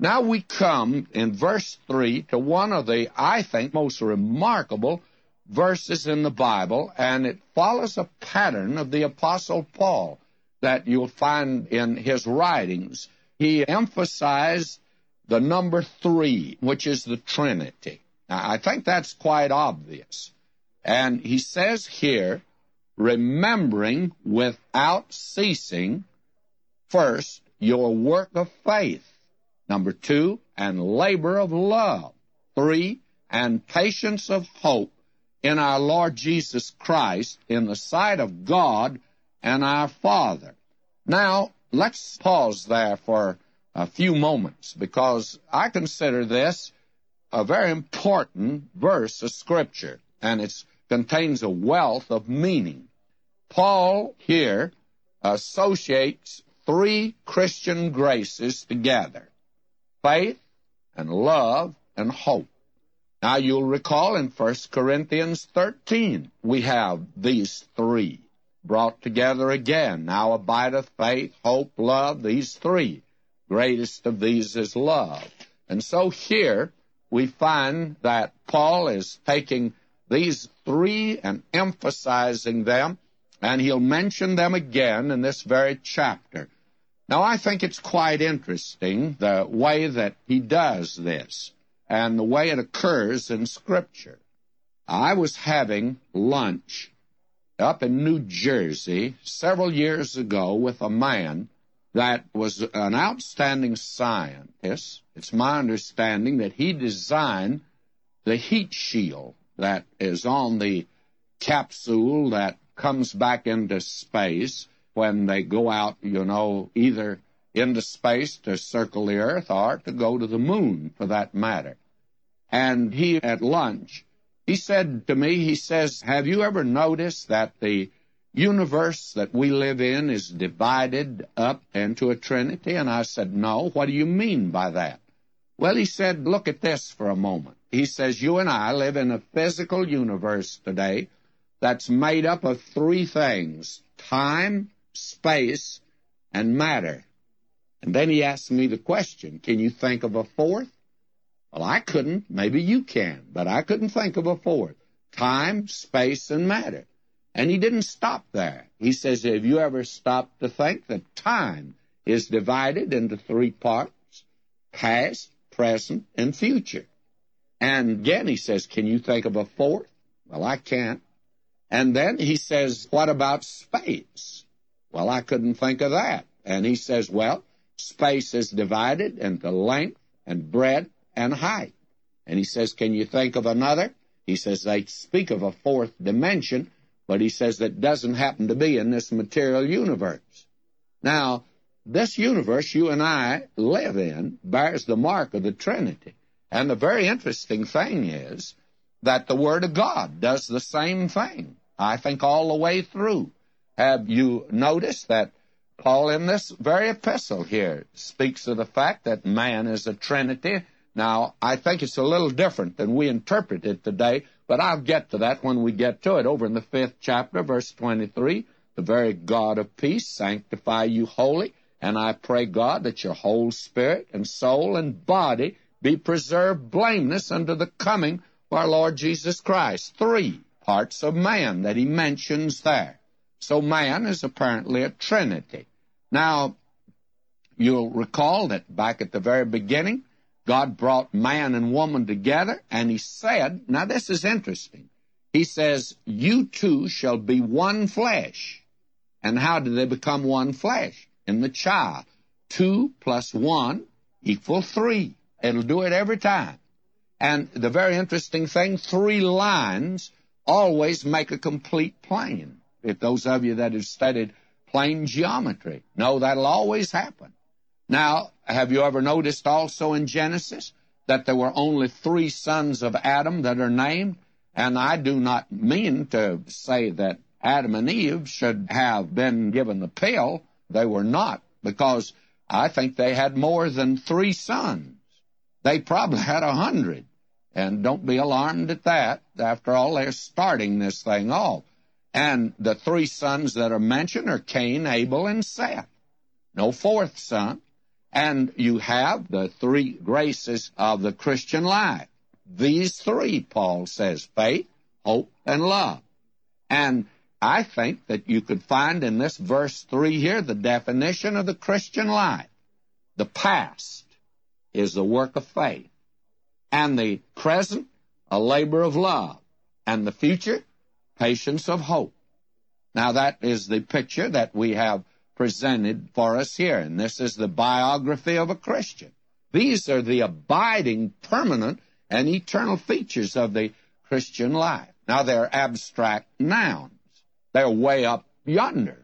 Now we come in verse 3 to one of the, I think, most remarkable verses in the Bible, and it follows a pattern of the Apostle Paul that you'll find in his writings. He emphasized the number 3, which is the Trinity. Now, I think that's quite obvious. And he says here, remembering without ceasing, first, your work of faith. Number 2, and labor of love. 3, and patience of hope in our Lord Jesus Christ in the sight of God and our Father. Now, let's pause there for a few moments, because I consider this a very important verse of Scripture, and it contains a wealth of meaning. Paul here associates 3 Christian graces together: faith and love and hope. Now, you'll recall in 1 Corinthians 13, we have these 3 brought together again. Now abideth faith, hope, love, these 3. Greatest of these is love. And so here we find that Paul is taking these 3 and emphasizing them, and he'll mention them again in this very chapter. Now, I think it's quite interesting the way that he does this and the way it occurs in Scripture. I was having lunch up in New Jersey several years ago with a man that was an outstanding scientist. It's my understanding that he designed the heat shield that is on the capsule that comes back into space when they go out, either into space to circle the Earth or to go to the moon, for that matter. And he, at lunch, he said to me, he says, have you ever noticed that the universe that we live in is divided up into a trinity? And I said, no. What do you mean by that? Well, he said, look at this for a moment. He says, you and I live in a physical universe today that's made up of 3 things: time, space, and matter. And then he asked me the question, can you think of a 4th? Well, I couldn't. Maybe you can, but I couldn't think of a 4th. Time, space, and matter. And he didn't stop there. He says, have you ever stopped to think that time is divided into 3 parts: past, present, and future? And again, he says, can you think of a 4th? Well, I can't. And then he says, what about space? Well, I couldn't think of that. And he says, well, space is divided into length and breadth and height. And he says, can you think of another? He says, they speak of a 4th dimension, but he says that doesn't happen to be in this material universe. Now, this universe you and I live in bears the mark of the Trinity. And the very interesting thing is that the Word of God does the same thing, I think, all the way through. Have you noticed that Paul, in this very epistle here, speaks of the fact that man is a trinity? Now, I think it's a little different than we interpret it today, but I'll get to that when we get to it. Over in the 5th chapter, verse 23, the very God of peace sanctify you wholly, and I pray, God, that your whole spirit and soul and body be preserved blameless unto the coming of our Lord Jesus Christ. 3 parts of man that he mentions there. So man is apparently a trinity. Now, you'll recall that back at the very beginning, God brought man and woman together, and he said, now this is interesting, he says, you two shall be one flesh. And how did they become one flesh? In the child. 2 plus 1 equal 3. It'll do it every time. And the very interesting thing, 3 lines always make a complete plane. If those of you that have studied plane geometry know that'll always happen. Now, have you ever noticed also in Genesis that there were only 3 sons of Adam that are named? And I do not mean to say that Adam and Eve should have been given the pill. They were not, because I think they had more than 3 sons. They probably had 100. And don't be alarmed at that. After all, they're starting this thing off. And the 3 sons that are mentioned are Cain, Abel, and Seth. No 4th son. And you have the three graces of the Christian life. These three, Paul says, faith, hope, and love. And I think that you could find in this verse 3 here the definition of the Christian life. The past is the work of faith, and the present, a labor of love, and the future, patience of hope. Now that is the picture that we have presented for us here, and this is the biography of a Christian. These are the abiding, permanent, and eternal features of the Christian life. Now they're abstract nouns. They're way up yonder.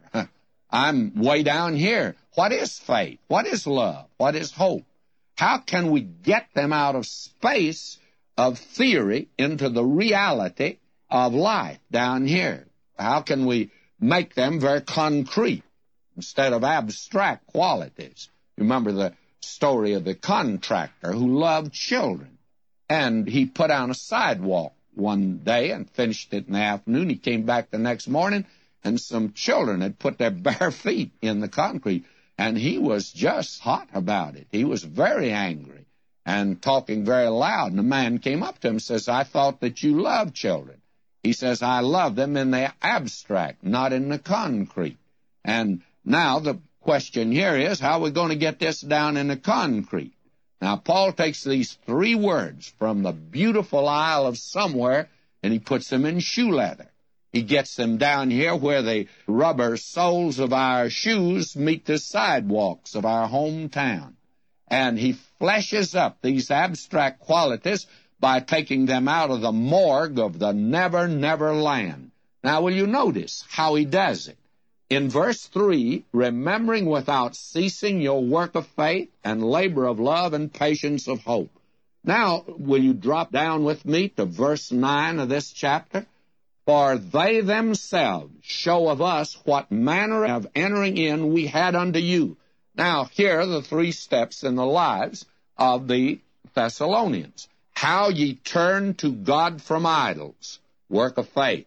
I'm way down here. What is faith? What is love? What is hope? How can we get them out of space of theory into the reality of life down here? How can we make them very concrete instead of abstract qualities? Remember the story of the contractor who loved children, and he put on a sidewalk one day and finished it in the afternoon. He came back the next morning, and some children had put their bare feet in the concrete, and he was just hot about it. He was very angry and talking very loud, and the man came up to him and says, I thought that you loved children. He says, I love them in the abstract, not in the concrete. And now the question here is, how are we going to get this down in the concrete? Now, Paul takes these three words from the beautiful Isle of somewhere, and he puts them in shoe leather. He gets them down here where the rubber soles of our shoes meet the sidewalks of our hometown. And he fleshes up these abstract qualities by taking them out of the morgue of the never, never land. Now, will you notice how he does it? In verse 3, remembering without ceasing your work of faith and labor of love and patience of hope. Now, will you drop down with me to verse 9 of this chapter? For they themselves show of us what manner of entering in we had unto you. Now, here are the three steps in the lives of the Thessalonians. How ye turn to God from idols, work of faith.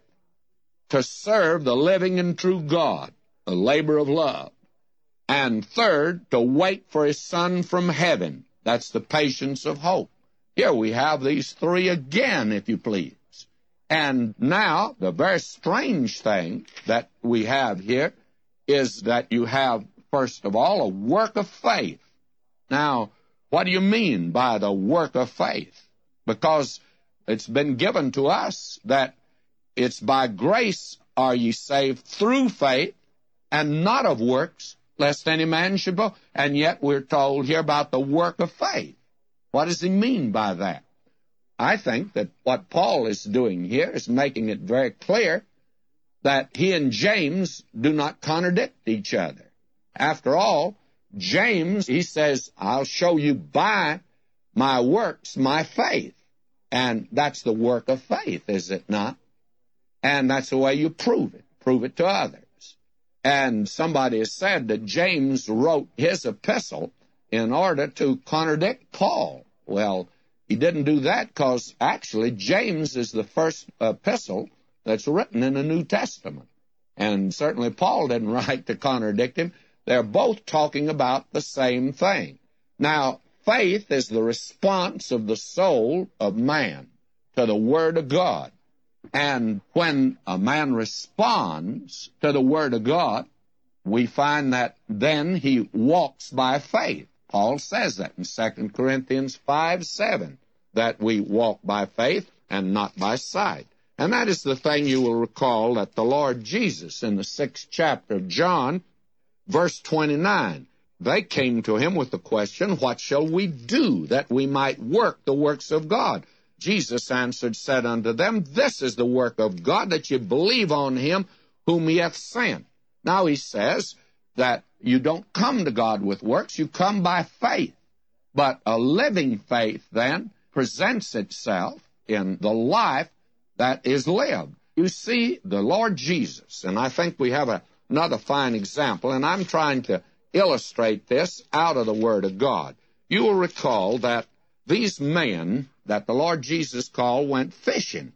To serve the living and true God, a labor of love. And third, to wait for his Son from heaven. That's the patience of hope. Here we have these three again, if you please. And now, the very strange thing that we have here is that you have, first of all, a work of faith. Now, what do you mean by the work of faith? Because it's been given to us that it's by grace are ye saved through faith, and not of works, lest any man should boast. And yet we're told here about the work of faith. What does he mean by that? I think that what Paul is doing here is making it very clear that he and James do not contradict each other. After all, James, he says, I'll show you by my works my faith. And that's the work of faith, is it not? And that's the way you prove it to others. And somebody has said that James wrote his epistle in order to contradict Paul. Well, he didn't do that because actually James is the first epistle that's written in the New Testament. And certainly Paul didn't write to contradict him. They're both talking about the same thing. Now, faith is the response of the soul of man to the Word of God. And when a man responds to the Word of God, we find that then he walks by faith. Paul says that in 2 Corinthians 5:7, that we walk by faith and not by sight. And that is the thing you will recall that the Lord Jesus in the 6th chapter of John, verse 29, they came to him with the question, what shall we do that we might work the works of God? Jesus answered, said unto them, this is the work of God, that ye believe on him whom he hath sent. Now he says that you don't come to God with works, you come by faith. But a living faith then presents itself in the life that is lived. You see, the Lord Jesus, and I think we have another fine example, and I'm trying to illustrate this out of the Word of God. You will recall that these men that the Lord Jesus called went fishing,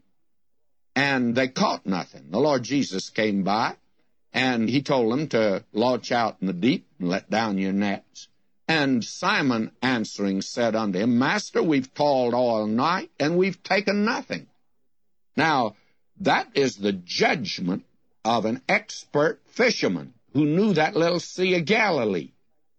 and they caught nothing. The Lord Jesus came by, and he told them to launch out in the deep and let down your nets. And Simon answering said unto him, Master, we've toiled all night, and we've taken nothing. Now, that is the judgment of an expert fisherman who knew that little Sea of Galilee.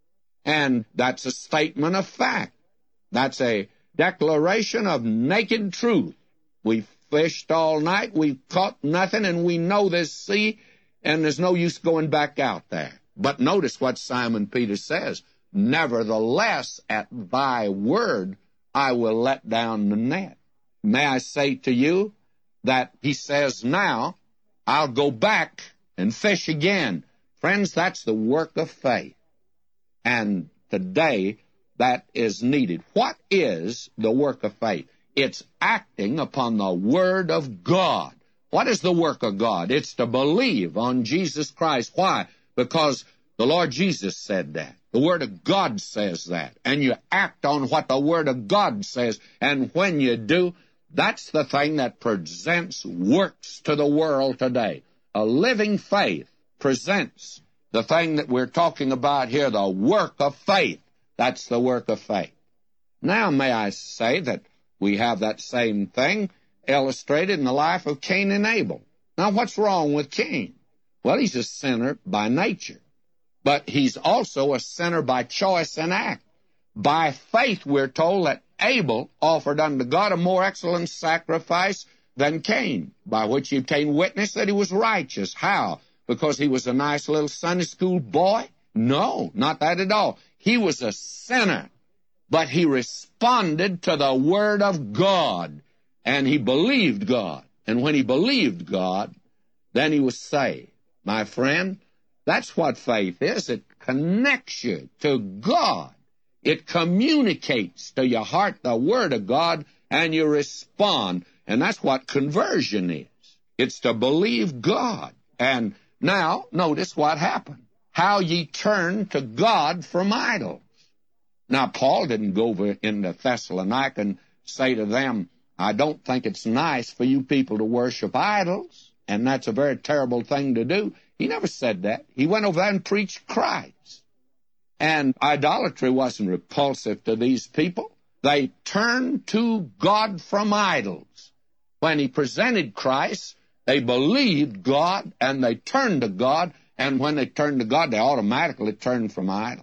And that's a statement of fact. That's a declaration of naked truth. We've fished all night, we've caught nothing, and we know this sea, and there's no use going back out there. But notice what Simon Peter says. Nevertheless, at thy word, I will let down the net. May I say to you that he says now, I'll go back and fish again. Friends, that's the work of faith. And today, that is needed. What is the work of faith? It's acting upon the Word of God. What is the work of God? It's to believe on Jesus Christ. Why? Because the Lord Jesus said that. The Word of God says that. And you act on what the Word of God says. And when you do, that's the thing that presents works to the world today. A living faith presents the thing that we're talking about here, the work of faith. That's the work of faith. Now, may I say that we have that same thing illustrated in the life of Cain and Abel. Now, what's wrong with Cain? Well, he's a sinner by nature. But he's also a sinner by choice and act. By faith, we're told that Abel offered unto God a more excellent sacrifice than Cain, by which he obtained witness that he was righteous. How? Because he was a nice little Sunday school boy? No, not that at all. He was a sinner, but he responded to the Word of God, and he believed God. And when he believed God, then he was saved. My friend, that's what faith is. It connects you to God. It communicates to your heart the Word of God, and you respond. And that's what conversion is. It's to believe God. And now, notice what happened. How ye turn to God from idols. Now, Paul didn't go over into Thessalonica and say to them, I don't think it's nice for you people to worship idols, and that's a very terrible thing to do. He never said that. He went over there and preached Christ. And idolatry wasn't repulsive to these people. They turned to God from idols. When he presented Christ, they believed God, and they turned to God, and when they turned to God, they automatically turned from idols.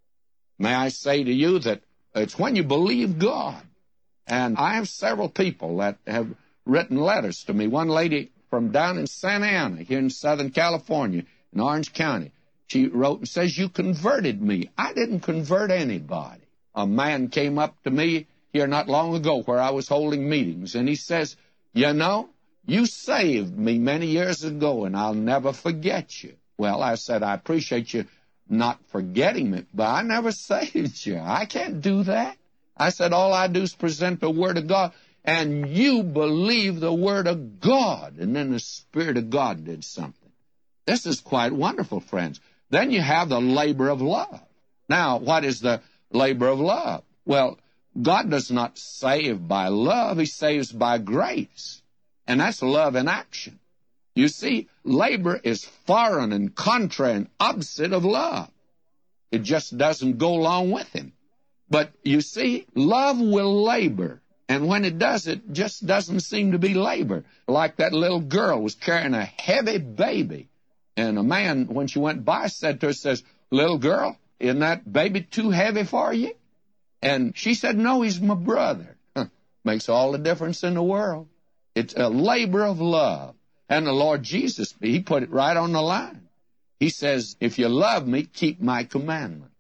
May I say to you that it's when you believe God. And I have several people that have written letters to me. One lady from down in Santa Ana, here in Southern California, in Orange County, she wrote and says, you converted me. I didn't convert anybody. A man came up to me here not long ago where I was holding meetings, and he says, you know, you saved me many years ago, and I'll never forget you. Well, I said, I appreciate you not forgetting me, but I never saved you. I can't do that. I said, all I do is present the Word of God, and you believe the Word of God, and then the Spirit of God did something. This is quite wonderful, friends. Then you have the labor of love. Now, what is the labor of love? Well, God does not save by love. He saves by grace, and that's love in action. You see, labor is foreign and contrary and opposite of love. It just doesn't go along with him. But you see, love will labor, and when it does, it just doesn't seem to be labor. Like that little girl was carrying a heavy baby, and a man, when she went by, said to her, says, little girl, isn't that baby too heavy for you? And she said, no, he's my brother. Makes all the difference in the world. It's a labor of love. And the Lord Jesus, he put it right on the line. He says, if you love me, keep my commandments.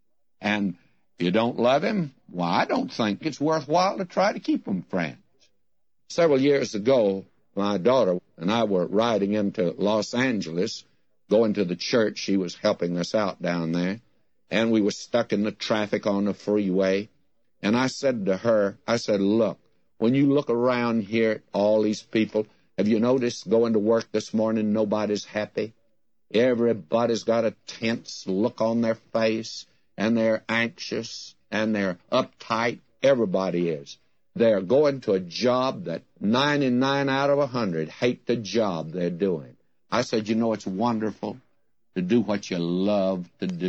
And if you don't love him, well, I don't think it's worthwhile to try to keep them, friends. Several years ago, my daughter and I were riding into Los Angeles, going to the church. She was helping us out down there. And we were stuck in the traffic on the freeway. And I said to her, I said, look, when you look around here at all these people, have you noticed going to work this morning, nobody's happy? Everybody's got a tense look on their face, and they're anxious, and they're uptight. Everybody is. They're going to a job that 99 out of 100 hate the job they're doing. I said, you know, it's wonderful to do what you love to do.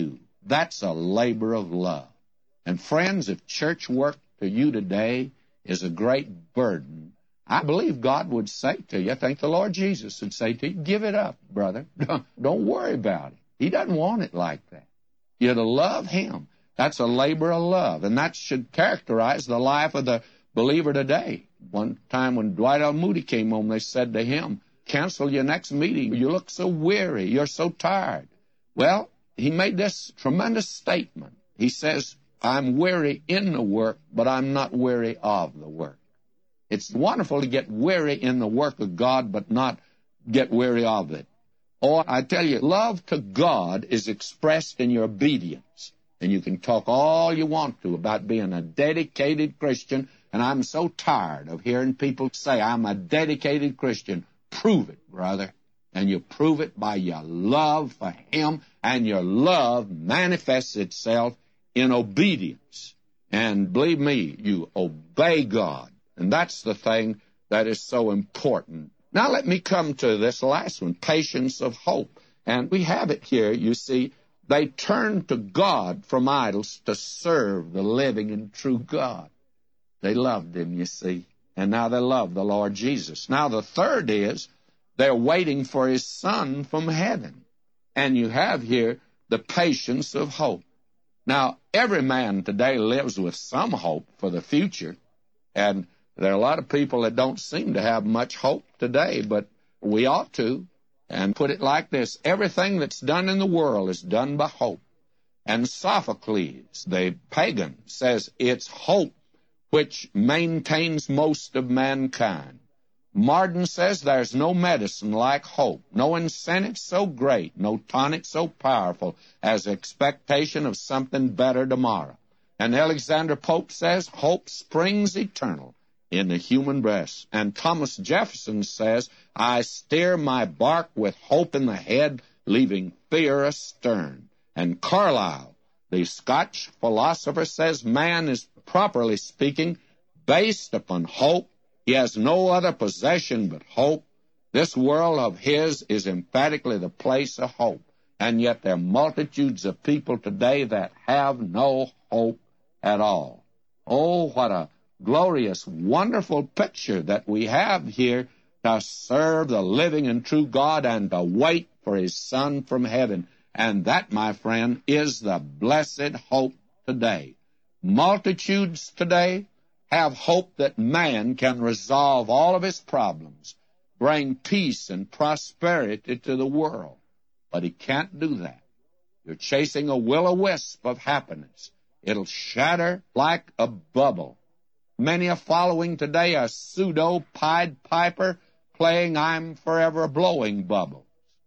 That's a labor of love. And friends, if church work to you today is a great burden, I believe God would say to you, I think the Lord Jesus would say to you, give it up, brother. Don't worry about it. He doesn't want it like that. You're to love Him. That's a labor of love, and that should characterize the life of the believer today. One time when Dwight L. Moody came home, they said to him, cancel your next meeting. You look so weary. You're so tired. Well, he made this tremendous statement. He says, I'm weary in the work, but I'm not weary of the work. It's wonderful to get weary in the work of God, but not get weary of it. Or I tell you, love to God is expressed in your obedience. And you can talk all you want to about being a dedicated Christian, and I'm so tired of hearing people say, I'm a dedicated Christian. Prove it, brother. And you prove it by your love for Him, and your love manifests itself in obedience. And believe me, you obey God. And that's the thing that is so important. Now let me come to this last one, patience of hope. And we have it here, you see. They turned to God from idols to serve the living and true God. They loved Him, you see. And now they love the Lord Jesus. Now the third is they're waiting for His Son from heaven. And you have here the patience of hope. Now, every man today lives with some hope for the future. And there are a lot of people that don't seem to have much hope today, but we ought to. And put it like this, everything that's done in the world is done by hope. And Sophocles, the pagan, says it's hope which maintains most of mankind. Marden says there's no medicine like hope, no incentive so great, no tonic so powerful as expectation of something better tomorrow. And Alexander Pope says hope springs eternal in the human breast. And Thomas Jefferson says, I steer my bark with hope in the head, leaving fear astern. And Carlyle, the Scotch philosopher, says man is, properly speaking, based upon hope. He has no other possession but hope. This world of his is emphatically the place of hope. And yet there are multitudes of people today that have no hope at all. Oh, what a glorious, wonderful picture that we have here to serve the living and true God and to wait for His Son from heaven. And that, my friend, is the blessed hope today. Multitudes today have hope that man can resolve all of his problems, bring peace and prosperity to the world. But he can't do that. You're chasing a will-o-wisp of happiness. It'll shatter like a bubble. Many are following today a pseudo-Pied Piper playing I'm forever blowing bubbles.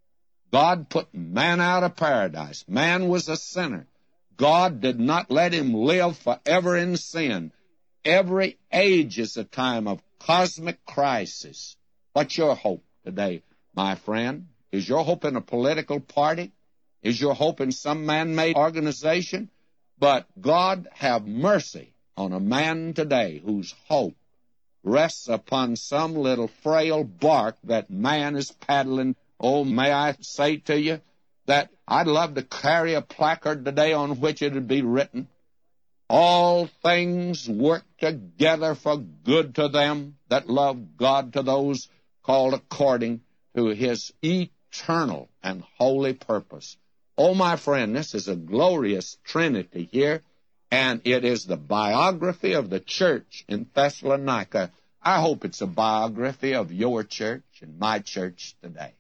God put man out of paradise. Man was a sinner. God did not let him live forever in sin. Every age is a time of cosmic crisis. What's your hope today, my friend? Is your hope in a political party? Is your hope in some man-made organization? But God have mercy on a man today whose hope rests upon some little frail bark that man is paddling. Oh, may I say to you that I'd love to carry a placard today on which it would be written, all things work together for good to them that love God, to those called according to His eternal and holy purpose. Oh, my friend, this is a glorious Trinity here, and it is the biography of the church in Thessalonica. I hope it's a biography of your church and my church today.